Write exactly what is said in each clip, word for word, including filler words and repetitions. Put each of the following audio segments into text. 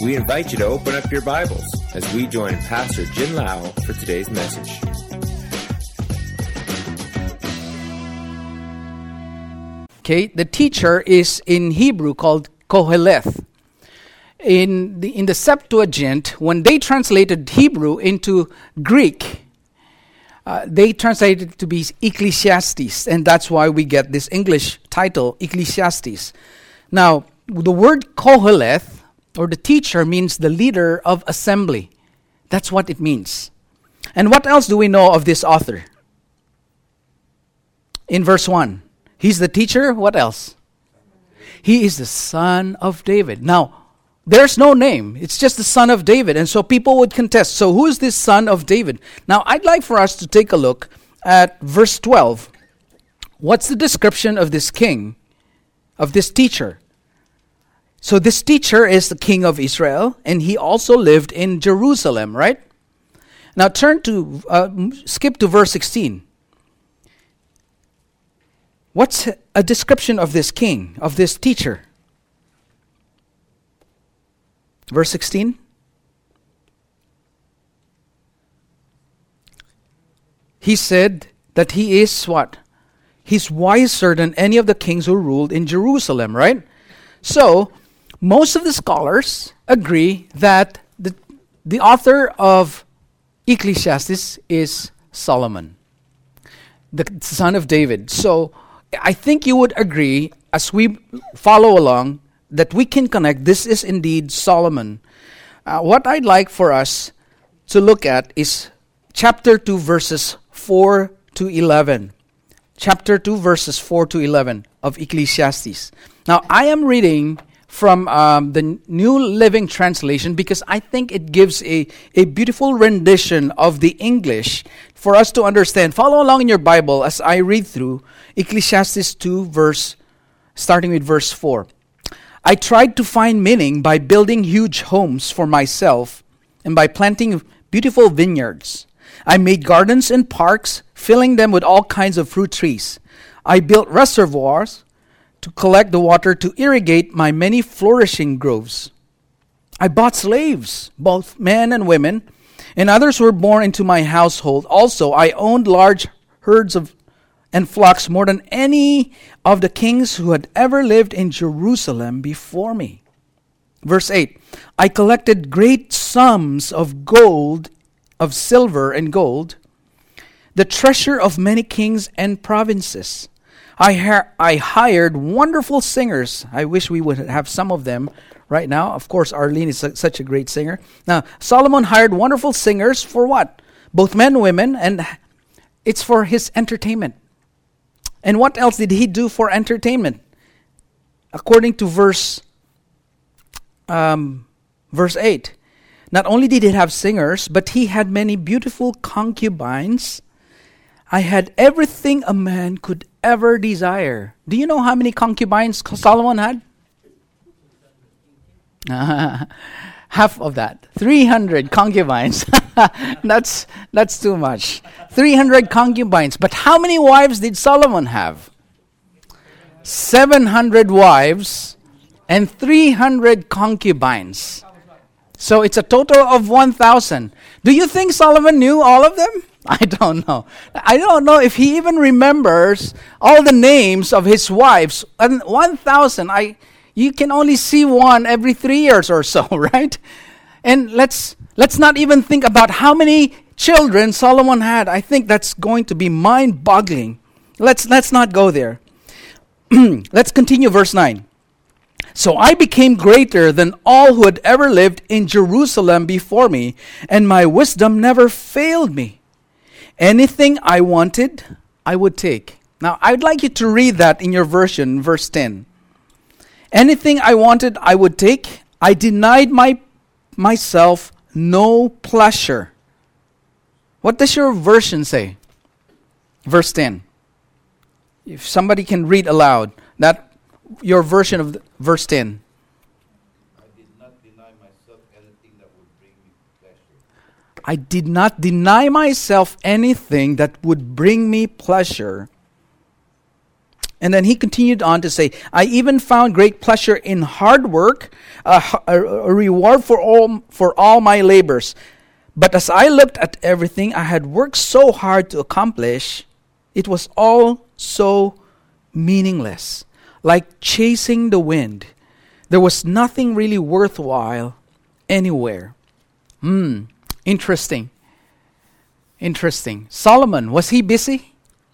We invite you to open up your Bibles as we join Pastor Jin Lau for today's message. Okay, the teacher is in Hebrew called Koheleth. In the in the Septuagint, when they translated Hebrew into Greek, uh, they translated it to be Ecclesiastes, and that's why we get this English title, Ecclesiastes. Now, the word Koheleth, or the teacher, means the leader of assembly. That's what it means. And what else do we know of this author? In verse one, he's the teacher. What else? He is the son of David. Now, there's no name. It's just the son of David. And so people would contest. So who is this son of David? Now, I'd like for us to take a look at verse twelve. What's the description of this king, of this teacher? So this teacher is the king of Israel, and he also lived in Jerusalem, right? Now turn to, uh, skip to verse sixteen. What's a description of this king, of this teacher? Verse sixteen. He said that he is what? He's wiser than any of the kings who ruled in Jerusalem, right? So, most of the scholars agree that the, the author of Ecclesiastes is Solomon, the son of David. So, I think you would agree, as we follow along, that we can connect. This is indeed Solomon. Uh, what I'd like for us to look at is chapter two, verses four to eleven. Chapter two, verses four to eleven of Ecclesiastes. Now, I am reading from um, the New Living Translation because I think it gives a, a beautiful rendition of the English for us to understand. Follow along in your Bible as I read through Ecclesiastes two, verse, starting with verse four. I tried to find meaning by building huge homes for myself and by planting beautiful vineyards. I made gardens and parks, filling them with all kinds of fruit trees. I built reservoirs to collect the water to irrigate my many flourishing groves. I bought slaves, both men and women, and others were born into my household. Also, I owned large herds of and flocks more than any of the kings who had ever lived in Jerusalem before me. Verse eight, I collected great sums of gold, of silver and gold, the treasure of many kings and provinces. I, ha- I hired wonderful singers. I wish we would have some of them right now. Of course, Arlene is su- such a great singer. Now, Solomon hired wonderful singers for what? Both men and women, and it's for his entertainment. And what else did he do for entertainment? According to verse um, verse eight, not only did he have singers, but he had many beautiful concubines. I had everything a man could ever desire. Do you know how many concubines Solomon had? Uh, half of that. three hundred concubines. that's that's too much. three hundred concubines. But how many wives did Solomon have? seven hundred wives and three hundred concubines. So it's a total of one thousand. Do you think Solomon knew all of them? I don't know. I don't know if he even remembers all the names of his wives. And one thousand, I you can only see one every three years or so, right? And let's let's not even think about how many children Solomon had. I think that's going to be mind-boggling. Let's let's not go there. Let's continue verse nine. So I became greater than all who had ever lived in Jerusalem before me, and my wisdom never failed me. Anything I wanted, I would take. Now, I'd like you to read that in your version, verse ten. Anything I wanted, I would take. I denied my myself no pleasure. What does your version say? Verse ten. If somebody can read aloud, that your version of the, verse ten. I did not deny myself anything that would bring me pleasure. I did not deny myself anything that would bring me pleasure. And then he continued on to say, I even found great pleasure in hard work, a, a, a reward for all, for all my labors. But as I looked at everything I had worked so hard to accomplish, it was all so meaningless, like chasing the wind. There was nothing really worthwhile anywhere. Hmm, interesting. Interesting. Solomon, was he busy?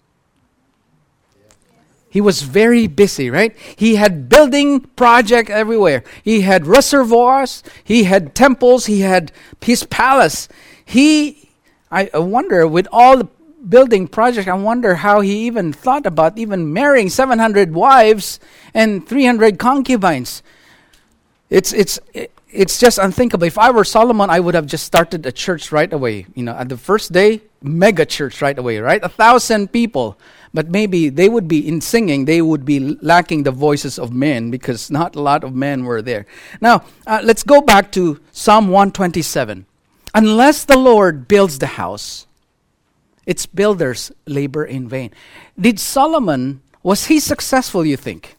He was very busy, right? He had building project everywhere. He had reservoirs. He had temples. He had his palace. He, I I wonder, with all the building project, I wonder how he even thought about even marrying seven hundred wives and three hundred concubines. It's it's it's just unthinkable. If I were Solomon, I would have just started a church right away. You know, at the first day, mega church right away, right? A thousand people. But maybe they would be, in singing, they would be lacking the voices of men because not a lot of men were there. Now, uh, let's go back to Psalm one twenty-seven. Unless the Lord builds the house, its builders labor in vain. Did Solomon, was he successful, you think?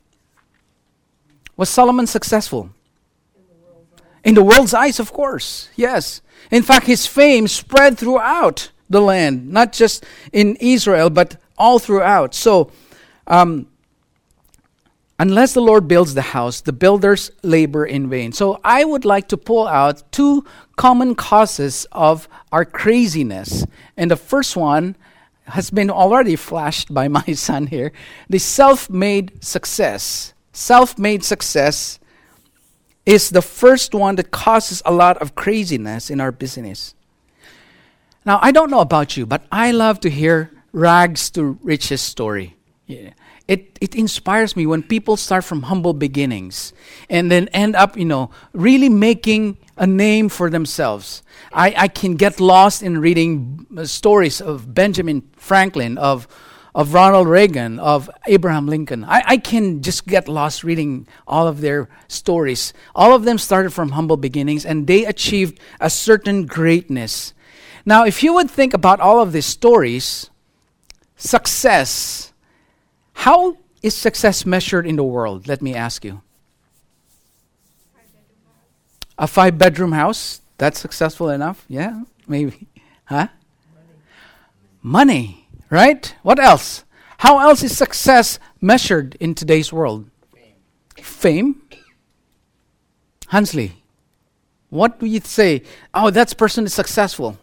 Was Solomon successful? In the world's eyes, of course, yes. In fact, his fame spread throughout the land, not just in Israel, but all throughout. So, um, unless the Lord builds the house, the builders labor in vain. So, I would like to pull out two common causes of our craziness. And the first one has been already flashed by my son here. The self-made success. Self-made success is the first one that causes a lot of craziness in our business. Now, I don't know about you, but I love to hear rags to riches story. Yeah. It it inspires me when people start from humble beginnings and then end up, you know, really making a name for themselves. I, I can get lost in reading uh, stories of Benjamin Franklin, of of Ronald Reagan, of Abraham Lincoln. I, I can just get lost reading all of their stories. All of them started from humble beginnings and they achieved a certain greatness. Now, if you would think about all of these stories, success, how is success measured in the world? Let me ask you. A five-bedroom house? That's successful enough? Yeah, maybe. Huh? Money, right? What else? How else is success measured in today's world? Fame. Fame? Hansley, what do you say? Oh, that person is successful.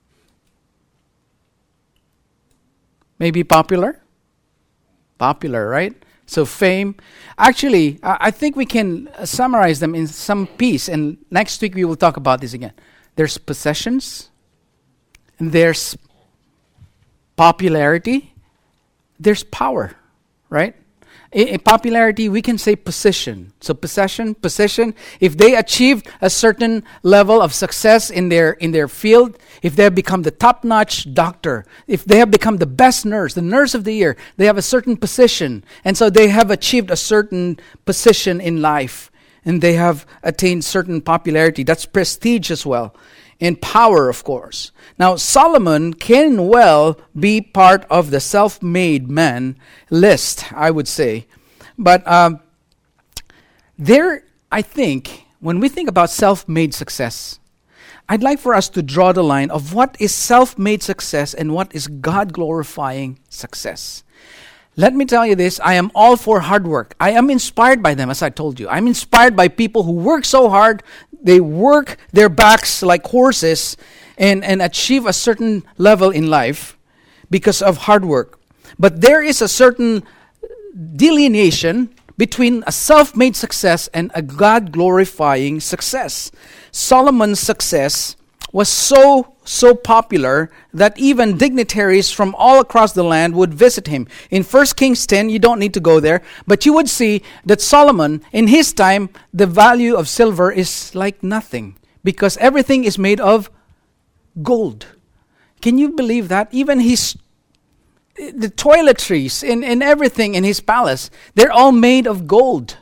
Maybe popular? Popular, right? So fame. Actually, uh, I think we can uh, summarize them in some piece. And next week we will talk about this again. There's possessions. And there's popularity. There's power, right? In, in popularity, we can say position. So possession, position. If they achieved a certain level of success in their in their field, if they have become the top-notch doctor, if they have become the best nurse, the nurse of the year, they have a certain position. And so they have achieved a certain position in life. And they have attained certain popularity. That's prestige as well. And power, of course. Now, Solomon can well be part of the self-made man list, I would say. But um, there, I think, when we think about self-made success, I'd like for us to draw the line of what is self-made success and what is God-glorifying success. Let me tell you this, I am all for hard work. I am inspired by them, as I told you. I'm inspired by people who work so hard, they work their backs like horses and, and achieve a certain level in life because of hard work. But there is a certain delineation between a self-made success and a God-glorifying success. Solomon's success was so, so popular that even dignitaries from all across the land would visit him. In First Kings ten, you don't need to go there, but you would see that Solomon, in his time, the value of silver is like nothing because everything is made of gold. Can you believe that? Even his the toiletries and, and everything in his palace, they're all made of gold.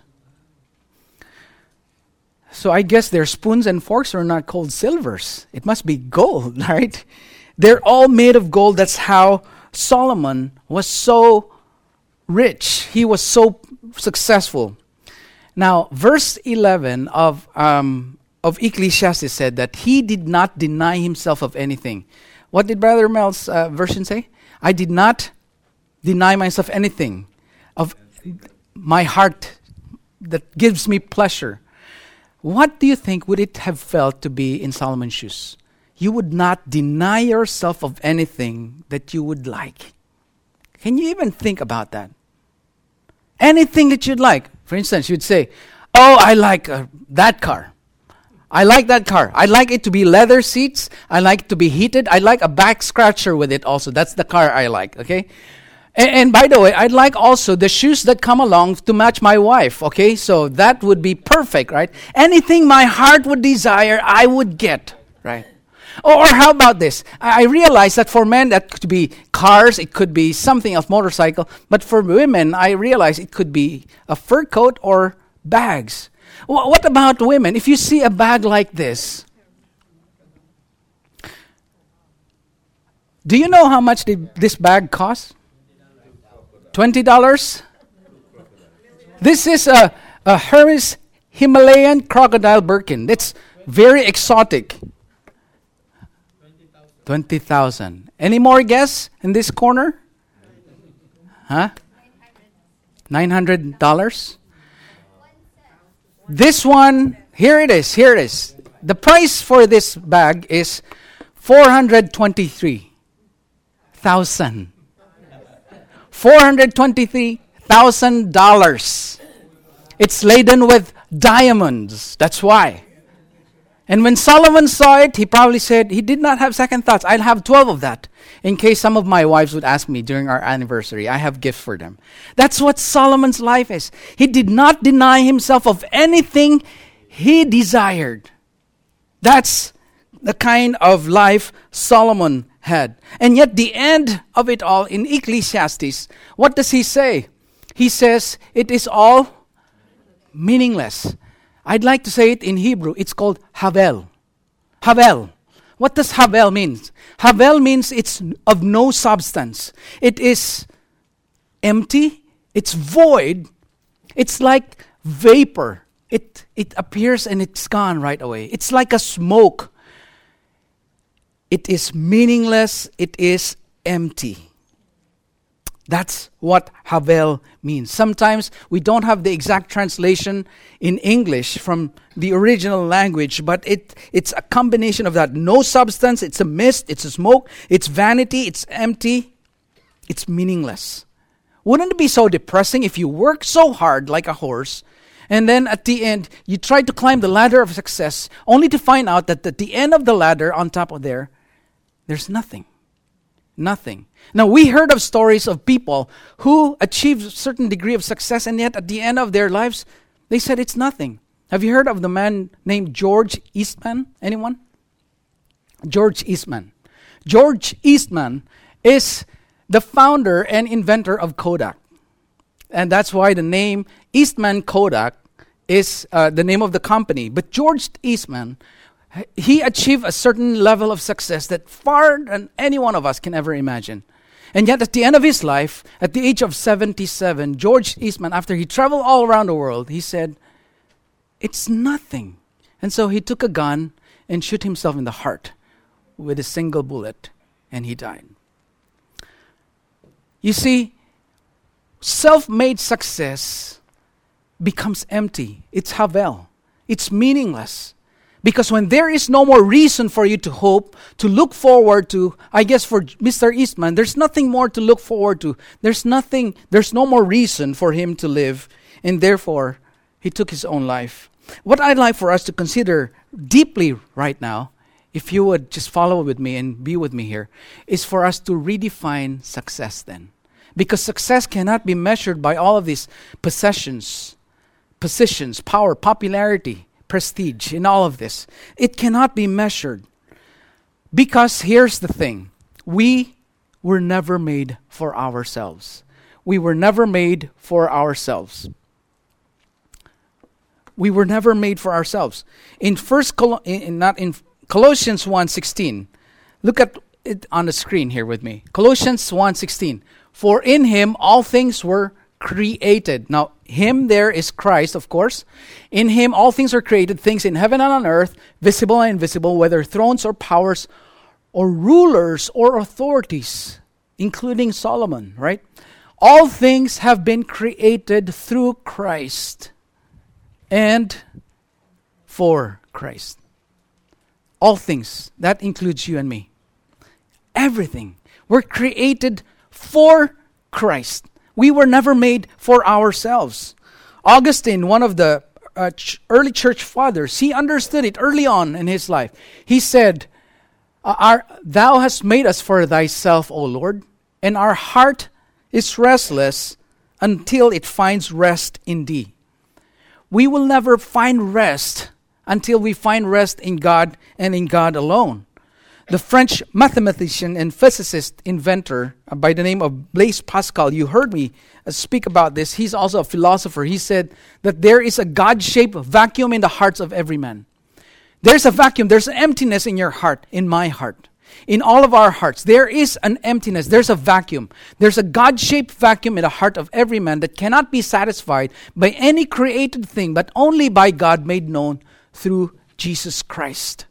So I guess their spoons and forks are not called silvers. It must be gold, right? They're all made of gold. That's how Solomon was so rich. He was so successful. Now, verse eleven of um, of Ecclesiastes said that he did not deny himself of anything. What did Brother Mel's uh, version say? I did not deny myself anything of my heart that gives me pleasure. What do you think would it have felt to be in Solomon's shoes? You would not deny yourself of anything that you would like. Can you even think about that? Anything that you'd like. For instance, you'd say, oh, I like uh, that car. I like that car. I like it to be leather seats. I like it to be heated. I like a back scratcher with it also. That's the car I like, okay? And, and by the way, I'd like also the shoes that come along to match my wife, okay? So that would be perfect, right? Anything my heart would desire, I would get, right? Or, or how about this? I, I realize that for men, that could be cars, it could be something else, motorcycle. But for women, I realize it could be a fur coat or bags. W- what about women? If you see a bag like this, do you know how much the, this bag costs? twenty dollars? This is a, a Hermes Himalayan crocodile Birkin. It's very exotic. twenty thousand. Any more guess in this corner? Huh? nine hundred dollars? This one, here it is, here it is. The price for this bag is four hundred twenty-three thousand. four hundred twenty-three thousand dollars. It's laden with diamonds. That's why. And when Solomon saw it, he probably said, he did not have second thoughts. I'll have twelve of that. In case some of my wives would ask me during our anniversary, I have gifts for them. That's what Solomon's life is. He did not deny himself of anything he desired. That's the kind of life Solomon had. And yet the end of it all in Ecclesiastes, what does he say? He says, it is all meaningless. I'd like to say it in Hebrew. It's called Havel. Havel. What does Havel mean? Havel means it's of no substance. It is empty. It's void. It's like vapor. It, it appears and it's gone right away. It's like a smoke. It is meaningless. It is empty. That's what Havel means. Sometimes we don't have the exact translation in English from the original language, but it it's a combination of that. No substance, it's a mist, it's a smoke, it's vanity, it's empty, it's meaningless. Wouldn't it be so depressing if you work so hard like a horse, and then at the end, you try to climb the ladder of success, only to find out that at the end of the ladder, on top of there, there's nothing. Nothing. Now, we heard of stories of people who achieved a certain degree of success, and yet at the end of their lives, they said it's nothing. Have you heard of the man named George Eastman? Anyone? George Eastman. George Eastman is the founder and inventor of Kodak. And that's why the name Eastman Kodak is uh, the name of the company. But George Eastman, he achieved a certain level of success that far than any one of us can ever imagine. And yet at the end of his life, at the age of seventy-seven, George Eastman, after he traveled all around the world, he said, it's nothing. And so he took a gun and shot himself in the heart with a single bullet, and he died. You see, self-made success becomes empty. It's Havel. It's meaningless. Because when there is no more reason for you to hope, to look forward to, I guess for Mister Eastman, there's nothing more to look forward to. There's nothing, there's no more reason for him to live. And therefore, he took his own life. What I'd like for us to consider deeply right now, if you would just follow with me and be with me here, is for us to redefine success then. Because success cannot be measured by all of these possessions, positions, power, popularity, prestige, in all of this. It cannot be measured. Because here's the thing. We were never made for ourselves. We were never made for ourselves. We were never made for ourselves. In first Col- in, not in Colossians one sixteen. Look at it on the screen here with me. Colossians one sixteen. For in him all things were created. Now, Him there is Christ, of course. In Him all things are created, things in heaven and on earth, visible and invisible, whether thrones or powers or rulers or authorities, including Solomon, right? All things have been created through Christ and for Christ. All things. That includes you and me. Everything. We're created for Christ. We were never made for ourselves. Augustine, one of the uh, ch- early church fathers, he understood it early on in his life. He said, our, Thou hast made us for thyself, O Lord, and our heart is restless until it finds rest in thee. We will never find rest until we find rest in God and in God alone. The French mathematician and physicist inventor uh, by the name of Blaise Pascal, you heard me uh, speak about this. He's also a philosopher. He said that there is a God-shaped vacuum in the hearts of every man. There's a vacuum. There's an emptiness in your heart, in my heart, in all of our hearts. There is an emptiness. There's a vacuum. There's a God-shaped vacuum in the heart of every man that cannot be satisfied by any created thing, but only by God made known through Jesus Christ.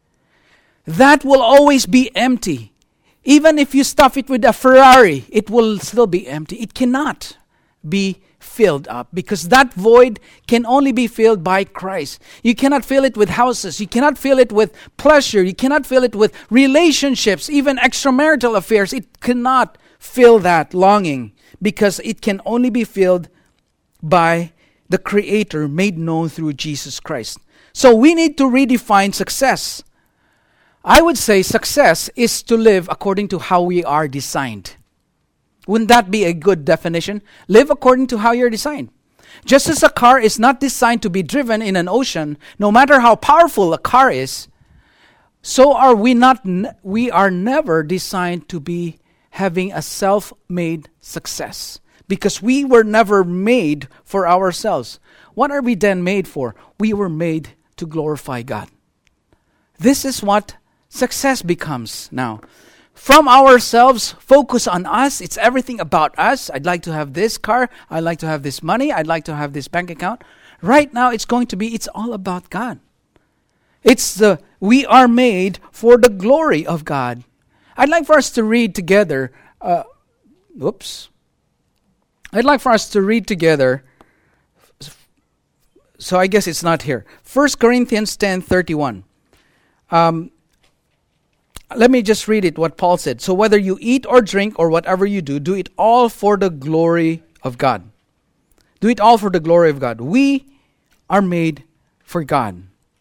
That will always be empty. Even if you stuff it with a Ferrari, it will still be empty. It cannot be filled up because that void can only be filled by Christ. You cannot fill it with houses. You cannot fill it with pleasure. You cannot fill it with relationships, even extramarital affairs. It cannot fill that longing because it can only be filled by the Creator made known through Jesus Christ. So we need to redefine success. I would say success is to live according to how we are designed. Wouldn't that be a good definition? Live according to how you're designed. Just as a car is not designed to be driven in an ocean, no matter how powerful a car is, so are we not. Ne- we are never designed to be having a self-made success, because we were never made for ourselves. What are we then made for? We were made to glorify God. This is what success becomes now. From ourselves, focus on us. It's everything about us. I'd like to have this car. I'd like to have this money. I'd like to have this bank account. Right now, it's going to be, it's all about God. It's the, we are made for the glory of God. I'd like for us to read together, uh, whoops. I'd like for us to read together, so I guess it's not here. First Corinthians ten thirty-one. Um, Let me just read it, what Paul said. So whether you eat or drink or whatever you do, do it all for the glory of God. Do it all for the glory of God. We are made for God.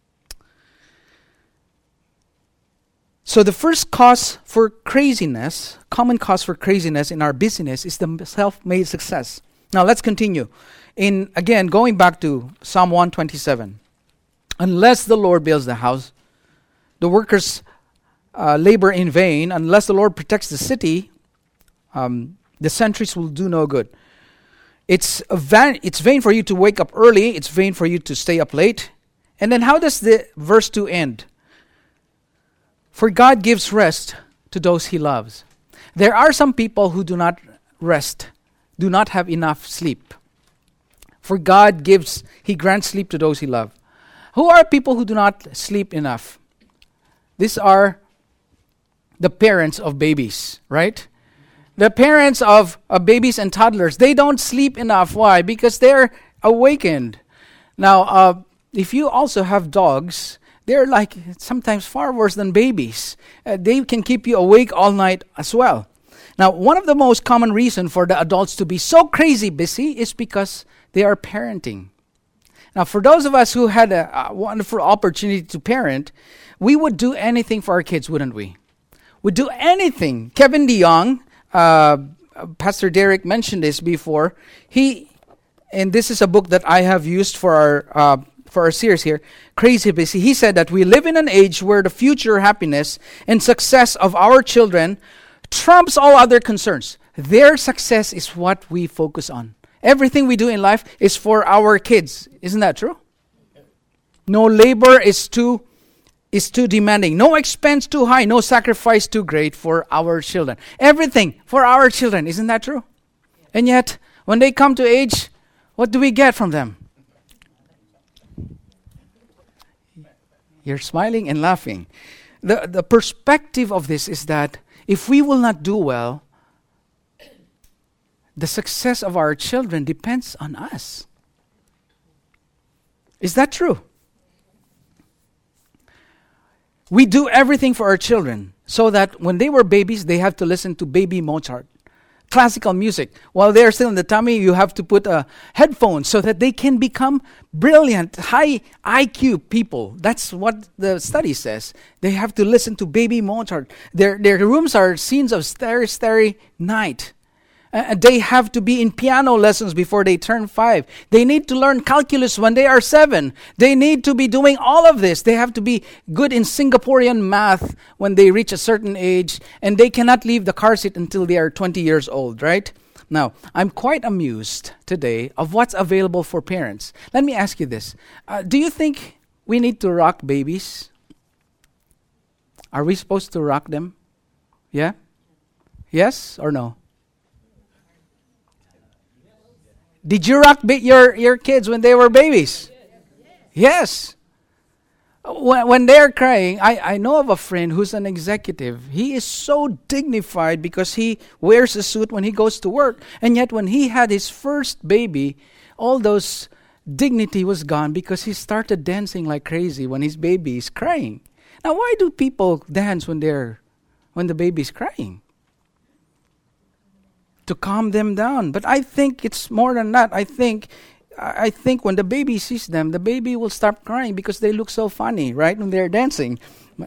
So the first cause for craziness, common cause for craziness in our business is the self-made success. Now let's continue. In again, going back to Psalm one twenty-seven. Unless the Lord builds the house, the workers Uh, labor in vain. Unless the Lord protects the city, um, the sentries will do no good. It's a van- it's vain for you to wake up early. It's vain for you to stay up late. And then how does the verse two end? For God gives rest to those He loves. There are some people who do not rest, do not have enough sleep. For God gives, He grants sleep to those He loves. Who are people who do not sleep enough? These are the parents of babies, right? The parents of uh, babies and toddlers, they don't sleep enough. Why? Because they're awakened. Now, uh, if you also have dogs, they're like sometimes far worse than babies. Uh, they can keep you awake all night as well. Now, one of the most common reasons for the adults to be so crazy busy is because they are parenting. Now, for those of us who had a, a wonderful opportunity to parent, we would do anything for our kids, wouldn't we? Would do anything. Kevin DeYoung, uh, Pastor Derek mentioned this before. He, and this is a book that I have used for our uh, for our series here, Crazy Busy. He said that we live in an age where the future happiness and success of our children trumps all other concerns. Their success is what we focus on. Everything we do in life is for our kids. Isn't that true? No labor is too is too demanding. No expense too high. No sacrifice too great for our children. Everything for our children. Isn't that true? And yet, When they come to age, what do we get from them? You're smiling and laughing. The, the perspective of this is that if we will not do well, the success of our children depends on us. Is that true? We do everything for our children so that when they were babies, they have to listen to baby Mozart. Classical music. While they're still in the tummy, you have to put a headphone so that they can become brilliant, high I Q people. That's what the study says. They have to listen to baby Mozart. Their their rooms are scenes of starry, starry night. Uh, they have to be in piano lessons before they turn five. They need to learn calculus when they are seven. They need to be doing all of this. They have to be good in Singaporean math when they reach a certain age. And they cannot leave the car seat until they are twenty years old, right? Now, I'm quite amused today of what's available for parents. Let me ask you this. Uh, do you think we need to rock babies? Are we supposed to rock them? Yeah? Yes or no? Did you rock ba- your, your kids when they were babies? Yes. When, when they're crying, I, I know of a friend who's an executive. He is so dignified because he wears a suit when he goes to work. And yet when he had his first baby, all those dignity was gone because he started dancing like crazy when his baby is crying. Now, why do people dance when they're when the baby is crying? To calm them down. But I think it's more than that. I think I think when the baby sees them, the baby will stop crying because they look so funny, right, when they're dancing.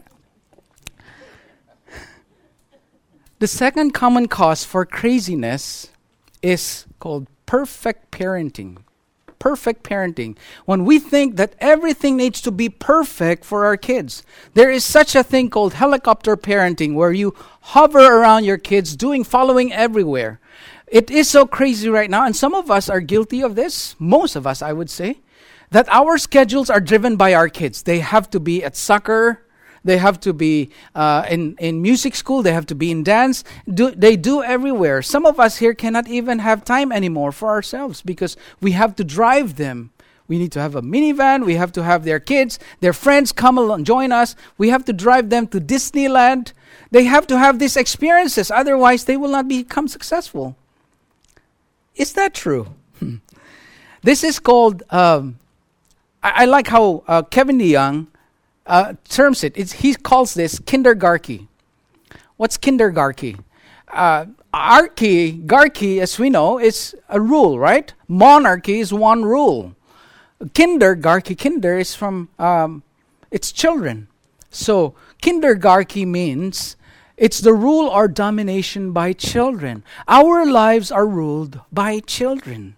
The second common cause for craziness is called perfect parenting. Perfect parenting. When we think that everything needs to be perfect for our kids. There is such a thing called helicopter parenting where you hover around your kids doing following everywhere. It is so crazy right now, and some of us are guilty of this, most of us I would say, that our schedules are driven by our kids. They have to be at soccer, they have to be uh, in, in music school, they have to be in dance, do, they do everywhere. Some of us here cannot even have time anymore for ourselves because we have to drive them. We need to have a minivan, we have to have their kids, their friends come along, join us, we have to drive them to Disneyland. They have to have these experiences, otherwise they will not become successful. Is that true? Hmm. This is called, um, I, I like how uh, Kevin DeYoung uh, terms it. It's, he calls this kindergarchy. What's kindergarchy? Uh, archy, garchy, as we know, is a rule, right? Monarchy is one rule. Kindergarchy, kinder is from, um, it's children. So kindergarchy means it's the rule or domination by children. Our lives are ruled by children.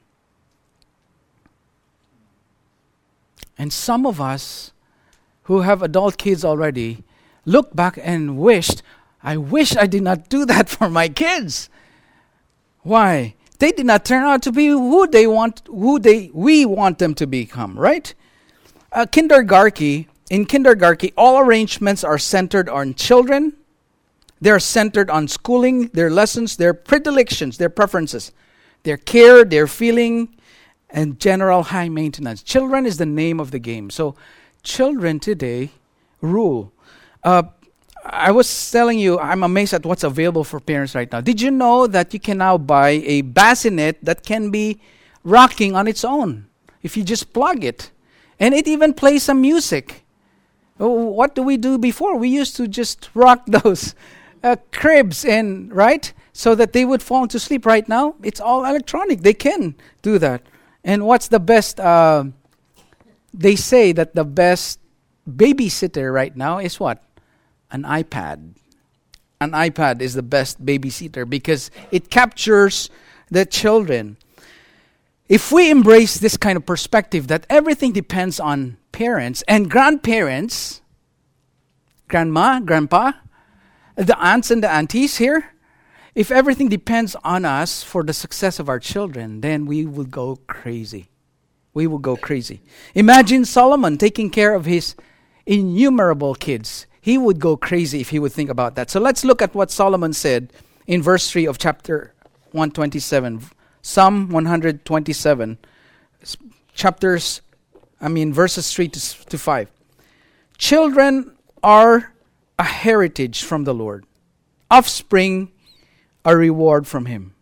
And some of us who have adult kids already look back and wished, I wish I did not do that for my kids. Why? They did not turn out to be who they want, who they we want them to become, right? Uh, kindergarchy, in kindergarchy, all arrangements are centered on children. They're centered on schooling, their lessons, their predilections, their preferences, their care, their feeling, and general high maintenance. Children is the name of the game. So children today rule. Uh, I was telling you, I'm amazed at what's available for parents right now. Did you know that you can now buy a bassinet that can be rocking on its own if you just plug it? And it even plays some music. Oh, what do we do before? We used to just rock those Uh, cribs in, right? So that they would fall into sleep. Right now, it's all electronic. They can do that. And what's the best? Uh, they say that the best babysitter right now is what? An iPad. An iPad is the best babysitter because it captures the children. If we embrace this kind of perspective that everything depends on parents and grandparents, grandma, grandpa, the aunts and the aunties here, if everything depends on us for the success of our children, then we will go crazy. We will go crazy. Imagine Solomon taking care of his innumerable kids. He would go crazy if he would think about that. So let's look at what Solomon said in verse three of chapter one twenty-seven. Psalm one twenty-seven, chapters, I mean verses three to, to five. Children are a heritage from the Lord. Offspring, a reward from Him.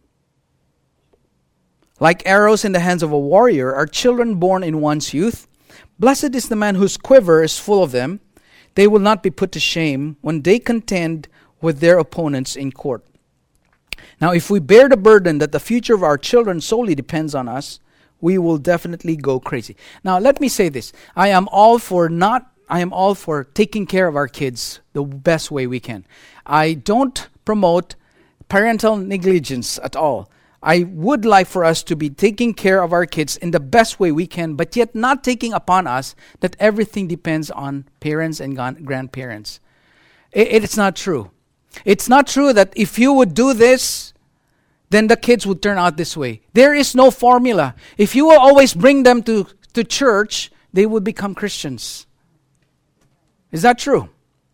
Like arrows in the hands of a warrior are children born in one's youth. Blessed is the man whose quiver is full of them. They will not be put to shame when they contend with their opponents in court. Now, if we bear the burden that the future of our children solely depends on us, we will definitely go crazy. Now, let me say this. I am all for not, I am all for taking care of our kids the best way we can. I don't promote parental negligence at all. I would like for us to be taking care of our kids in the best way we can, but yet not taking upon us that everything depends on parents and grandparents. It, it's not true. It's not true that if you would do this, then the kids would turn out this way. There is no formula. If you will always bring them to, to church, they would become Christians. Is that true?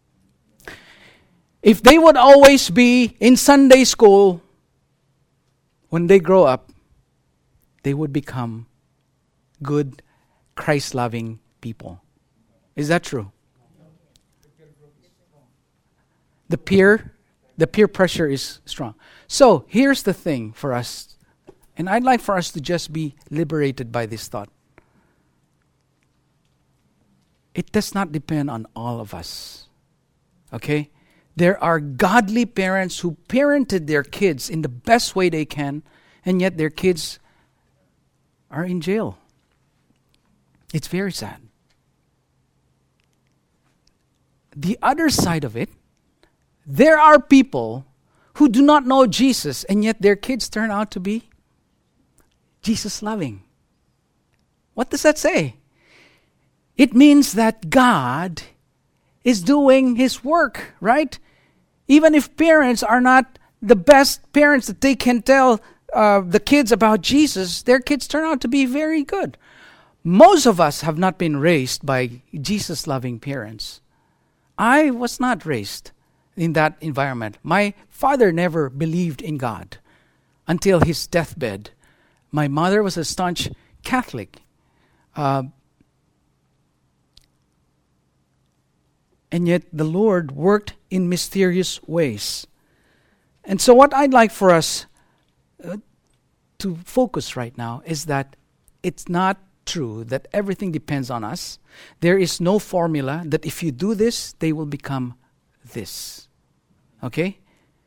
If they would always be in Sunday school, when they grow up, they would become good, Christ-loving people. Is that true? The peer, the peer pressure is strong. So here's the thing for us, and I'd like for us to just be liberated by this thought. It does not depend on all of us. Okay? There are godly parents who parented their kids in the best way they can, and yet their kids are in jail. It's very sad. The other side of it, there are people who do not know Jesus, and yet their kids turn out to be Jesus-loving. What does that say? It means that God is doing His work, right? Even if parents are not the best parents that they can tell uh, the kids about Jesus, their kids turn out to be very good. Most of us have not been raised by Jesus-loving parents. I was not raised in that environment. My father never believed in God until his deathbed. My mother was a staunch Catholic. Uh, And yet the Lord worked in mysterious ways. And so what I'd like for us uh, to focus right now is that it's not true that everything depends on us. There is no formula that if you do this, they will become this. Okay?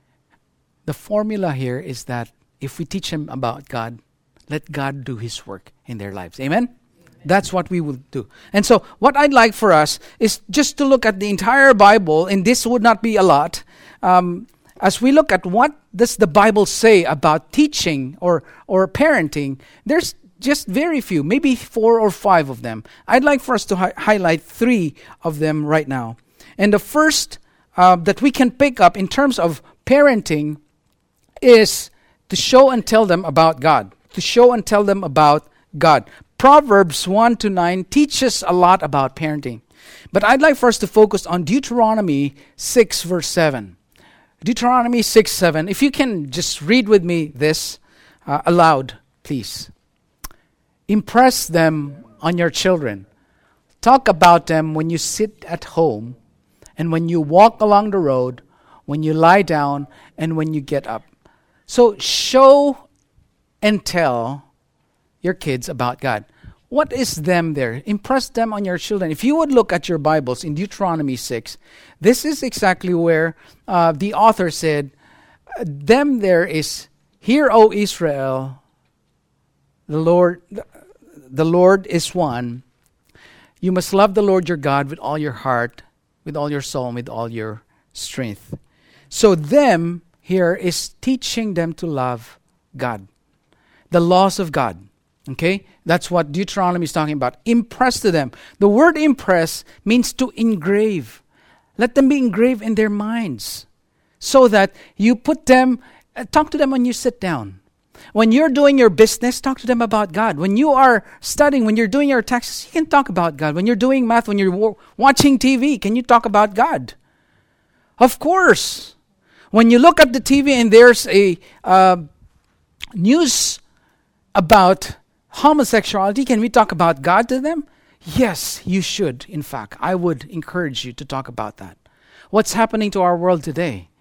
The formula here is that if we teach them about God, let God do His work in their lives. Amen? That's what we will do. And so what I'd like for us is just to look at the entire Bible, and this would not be a lot. Um, as we look at what does the Bible say about teaching or, or parenting, there's just very few, maybe four or five of them. I'd like for us to hi- highlight three of them right now. And the first uh, that we can pick up in terms of parenting is to show and tell them about God. To show and tell them about God. Proverbs one to nine teaches a lot about parenting. But I'd like for us to focus on Deuteronomy six verse seven. Deuteronomy six seven. If you can just read with me this uh, aloud, please. Impress them on your children. Talk about them when you sit at home and when you walk along the road, when you lie down and when you get up. So show and tell your kids about God. What is them there? Impress them on your children. If you would look at your Bibles in Deuteronomy six, this is exactly where uh, the author said, them there is, hear, O Israel, the Lord, the Lord is one. You must love the Lord your God with all your heart, with all your soul, and with all your strength. So them here is teaching them to love God. The laws of God. Okay? That's what Deuteronomy is talking about. Impress to them. The word impress means to engrave. Let them be engraved in their minds. So that you put them, uh, talk to them when you sit down. When you're doing your business, talk to them about God. When you are studying, when you're doing your taxes, you can talk about God. When you're doing math, when you're w- watching T V, can you talk about God? Of course. When you look at the T V and there's a uh, news about homosexuality, can we talk about God to them? Yes, you should. In fact, I would encourage you to talk about that. What's happening to our world today?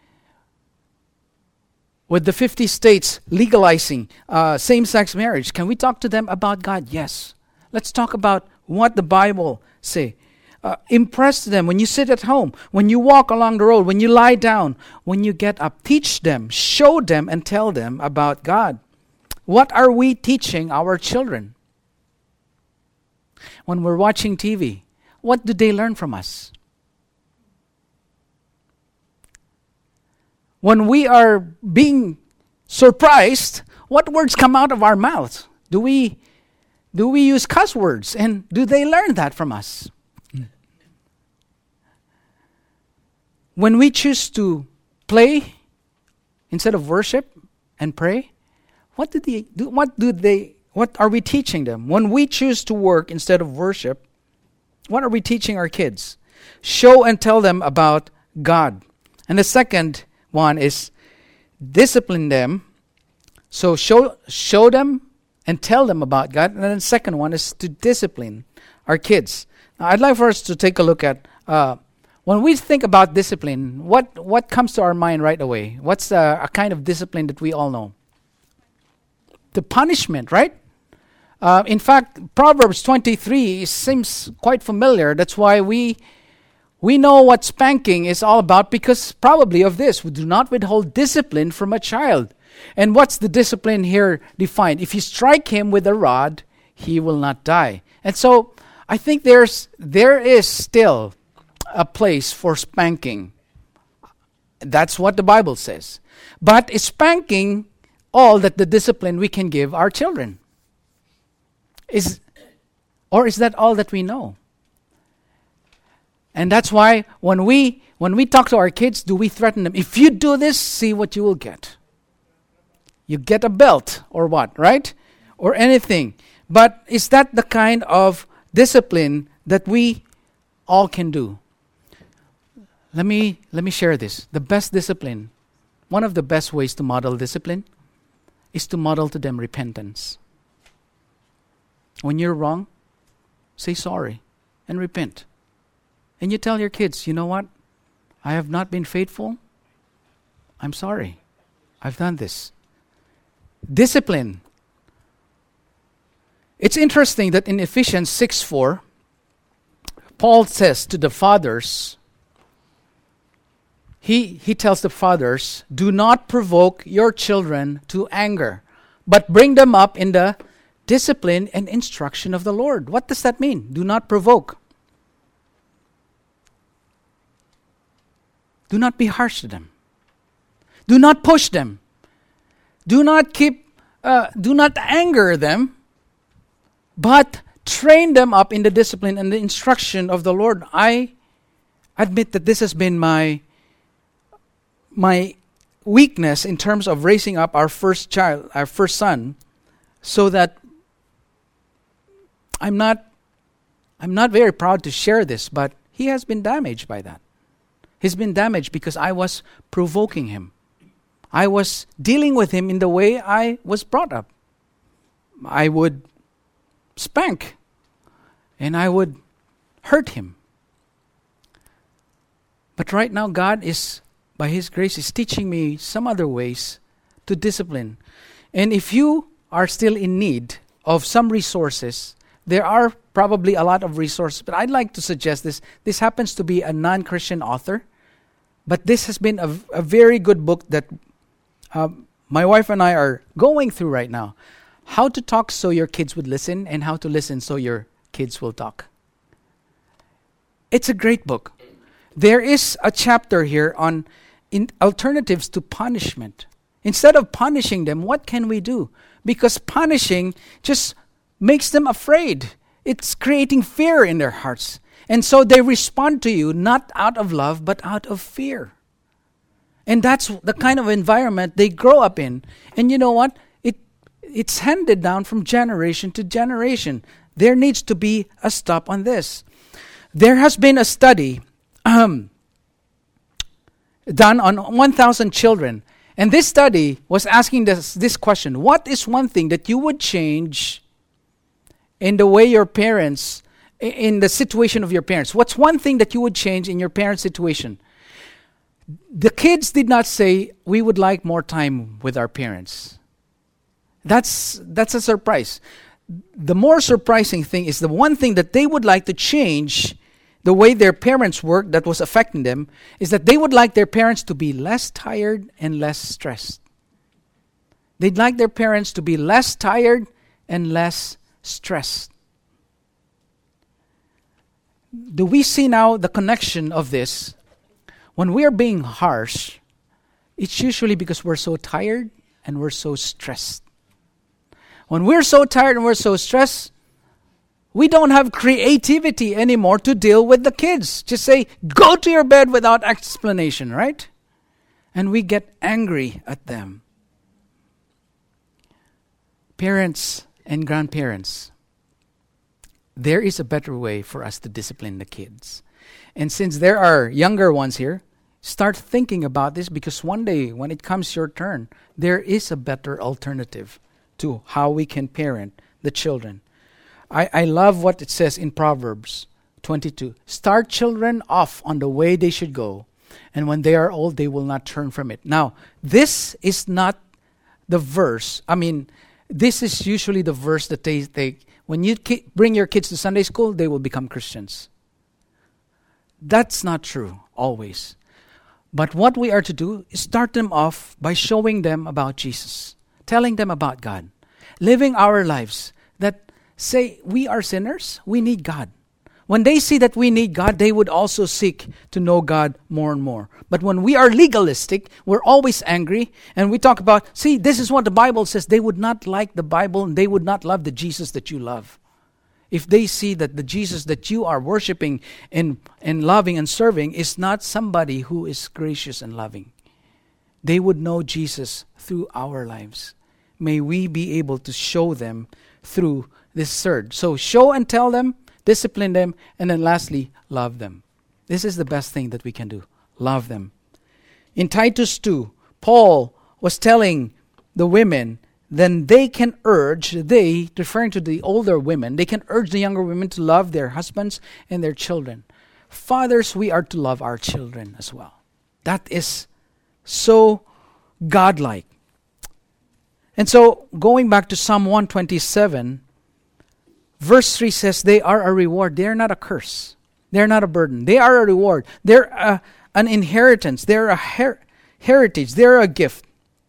With the fifty states legalizing uh, same-sex marriage, can we talk to them about God? Yes. Let's talk about what the Bible say. Uh, impress them when you sit at home, when you walk along the road, when you lie down, when you get up. Teach them, show them, and tell them about God. What are we teaching our children? When we're watching T V, what do they learn from us? When we are being surprised, what words come out of our mouths? Do we do we use cuss words? And do they learn that from us? When we choose to play instead of worship and pray, what do they do? What do they? What are we teaching them? When we choose to work instead of worship, what are we teaching our kids? Show and tell them about God. And the second one is discipline them. So show show them and tell them about God. And then the second one is to discipline our kids. Now, I'd like for us to take a look at uh, when we think about discipline. What what comes to our mind right away? What's a, a kind of discipline that we all know? The punishment, right? Uh, in fact, Proverbs twenty-three seems quite familiar. That's why we we know what spanking is all about, because probably of this. We do not withhold discipline from a child. And what's the discipline here defined? If you strike him with a rod, he will not die. And so I think there's there is still a place for spanking. That's what the Bible says. But is spanking all that the discipline we can give our children? Is or is that all that we know? And that's why when we when we talk to our kids, do we threaten them? If you do this, see what you will get. You get a belt or what, right? Or anything. But is that the kind of discipline that we all can do? Let me let me share this. The best discipline, one of the best ways to model discipline is to model to them repentance. When you're wrong, say sorry and repent. And you tell your kids, you know what? I have not been faithful. I'm sorry. I've done this. Discipline. It's interesting that in Ephesians six four, Paul says to the fathers, he, he tells the fathers, do not provoke your children to anger, but bring them up in the discipline and instruction of the Lord. What does that mean? Do not provoke. Do not be harsh to them. Do not push them. Do not keep, uh, do not anger them, but train them up in the discipline and the instruction of the Lord. I admit that this has been my my weakness in terms of raising up our first child, our first son, so that I'm not I'm not very proud to share this, but he has been damaged by that. He's been damaged because I was provoking him. I was dealing with him in the way I was brought up. I would spank and I would hurt him. But right now, God is, by His grace, is teaching me some other ways to discipline. And if you are still in need of some resources, there are probably a lot of resources, but I'd like to suggest this. This happens to be a non-Christian author, but this has been a, a very good book that uh, my wife and I are going through right now. How to talk so your kids would listen, and how to listen so your kids will talk. It's a great book. There is a chapter here on in alternatives to punishment. Instead of punishing them, what can we do? Because punishing just makes them afraid. It's creating fear in their hearts. And so they respond to you not out of love, but out of fear. And that's the kind of environment they grow up in. And you know what? It it's handed down from generation to generation. There needs to be a stop on this. There has been a study um, done on one thousand children. And this study was asking this, this question: what is one thing that you would change in the way your parents, in the situation of your parents? What's one thing that you would change in your parents' situation? The kids did not say, we would like more time with our parents. That's, that's a surprise. The more surprising thing is the one thing that they would like to change the way their parents worked that was affecting them is that they would like their parents to be less tired and less stressed. They'd like their parents to be less tired and less stressed. Do we see now the connection of this? When we are being harsh, it's usually because we're so tired and we're so stressed. When we're so tired and we're so stressed, we don't have creativity anymore to deal with the kids. Just say, go to your bed without explanation, right? And we get angry at them. Parents and grandparents, there is a better way for us to discipline the kids. And since there are younger ones here, start thinking about this, because one day when it comes your turn, there is a better alternative to how we can parent the children. I, I love what it says in Proverbs twenty-two. Start children off on the way they should go, and when they are old, they will not turn from it. Now, this is not the verse. I mean, this is usually the verse that they take. When you ki- bring your kids to Sunday school, they will become Christians. That's not true, always. But what we are to do is start them off by showing them about Jesus, telling them about God, living our lives that say we are sinners, we need God. When they see that we need God, they would also seek to know God more and more. But when we are legalistic, we're always angry, and we talk about, see, this is what the Bible says. They would not like the Bible, and they would not love the Jesus that you love. If they see that the Jesus that you are worshiping and, and loving and serving is not somebody who is gracious and loving, they would know Jesus through our lives. May we be able to show them through this third. So show and tell them, discipline them, and then lastly, love them. This is the best thing that we can do. Love them. In Titus two, Paul was telling the women, then they can urge, they, referring to the older women, they can urge the younger women to love their husbands and their children. Fathers, we are to love our children as well. That is so godlike. And so, going back to Psalm one twenty-seven, verse three says, they are a reward. They are not a curse. They are not a burden. They are a reward. They're a, an inheritance. They're a her- heritage. They're a gift.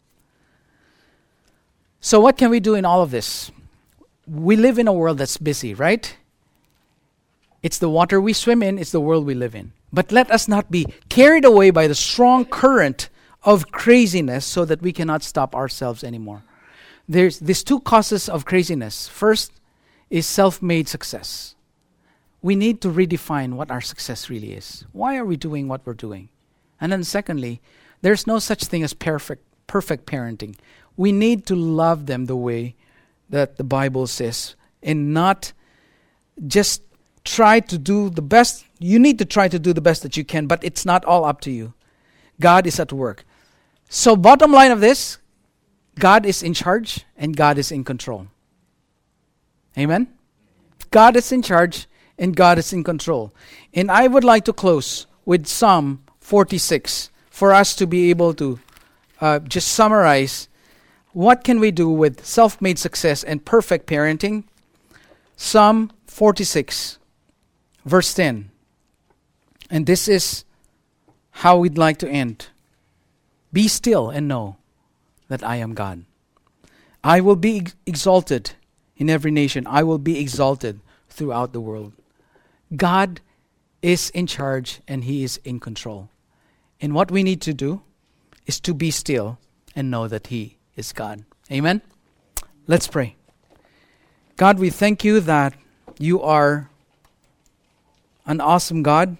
So what can we do in all of this? We live in a world that's busy, right? It's the water we swim in. It's the world we live in. But let us not be carried away by the strong current of craziness so that we cannot stop ourselves anymore. There's these two causes of craziness. First is self-made success. We need to redefine what our success really is. Why are we doing what we're doing? And then secondly, there's no such thing as perfect, perfect parenting. We need to love them the way that the Bible says and not just try to do the best. You need to try to do the best that you can, but it's not all up to you. God is at work. So bottom line of this, God is in charge and God is in control. Amen? God is in charge and God is in control. And I would like to close with Psalm forty-six for us to be able to uh, just summarize what can we do with self-made success and perfect. Psalm forty-six, verse ten. And this is how we'd like to end. Be still and know that I am God. I will be ex- exalted in every nation. I will be exalted throughout the world. God is in charge and He is in control. And what we need to do is to be still and know that He is God. Amen? Let's pray. God, we thank You that You are an awesome God.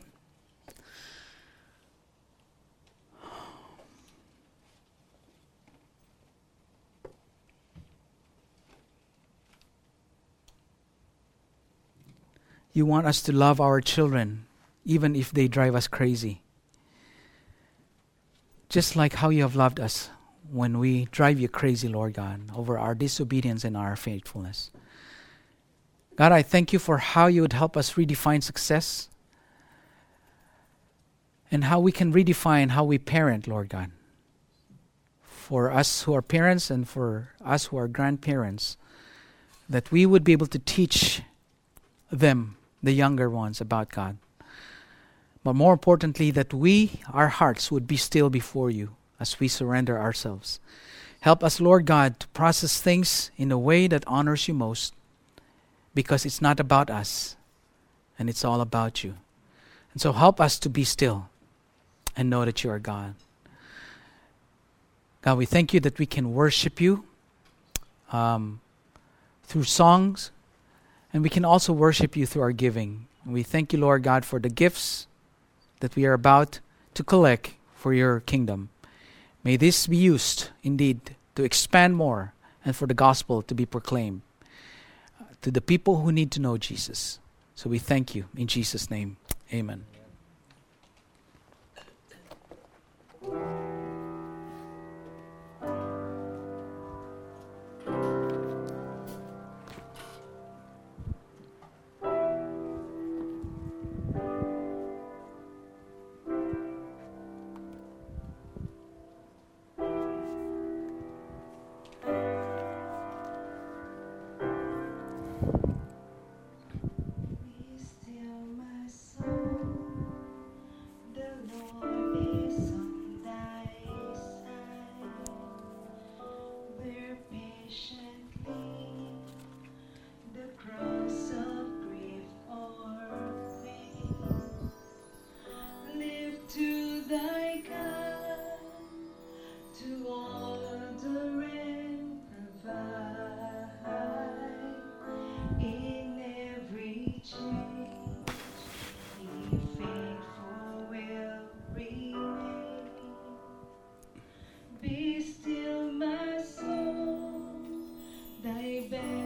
You want us to love our children, even if they drive us crazy. Just like how You have loved us when we drive you crazy, Lord God, over our disobedience and our faithfulness. God, I thank you for how you would help us redefine success and how we can redefine how we parent, Lord God. For us who are parents and for us who are grandparents, that we would be able to teach them, the younger ones, about God. But more importantly, that we, our hearts, would be still before you as we surrender ourselves. Help us, Lord God, to process things in a way that honors you most, because it's not about us, and it's all about you. And so help us to be still and know that you are God. God, we thank you that we can worship you um, through songs, and we can also worship you through our giving. And we thank you, Lord God, for the gifts that we are about to collect for your kingdom. May this be used indeed to expand more and for the gospel to be proclaimed uh, to the people who need to know Jesus. So we thank you in Jesus' name. Amen. Be still, my soul, thy bed.